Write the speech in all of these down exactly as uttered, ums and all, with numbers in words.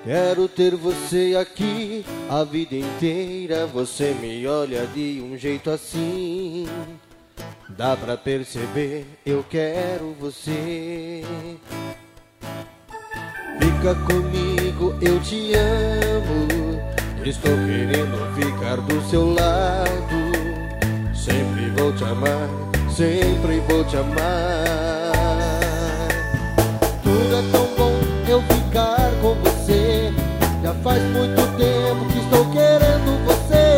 Quero ter você aqui a vida inteira. Você me olha de um jeito assim, dá pra perceber, eu quero você. Fica comigo, eu te amo. Estou querendo ficar do seu lado. Sempre vou te amar, sempre vou te amar. Tudo é tão bom eu ficar com você. Já faz muito tempo que estou querendo você.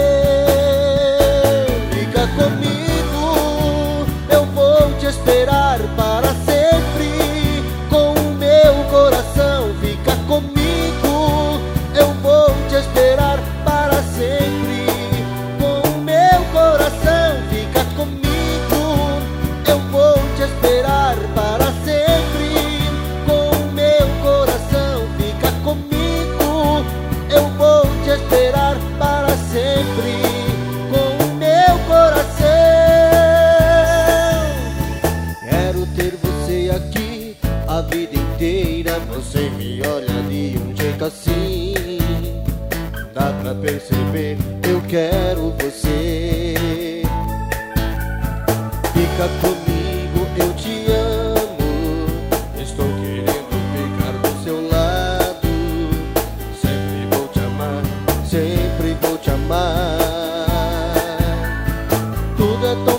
Fica comigo, eu vou te esperar para sempre. Com o meu coração, fica comigo, eu vou te esperar para sempre. Com o meu coração, fica comigo, eu vou te esperar para sempre. Com o meu coração, fica comigo, eu vou te esperar para sempre. Com o meu coração, quero ter você aqui a vida inteira. Você me olha de um jeito assim, dá pra perceber, eu quero você. Fica comigo, eu te amo. Estou querendo ficar do seu lado. Sempre vou te amar, sempre vou te amar. Tudo é tão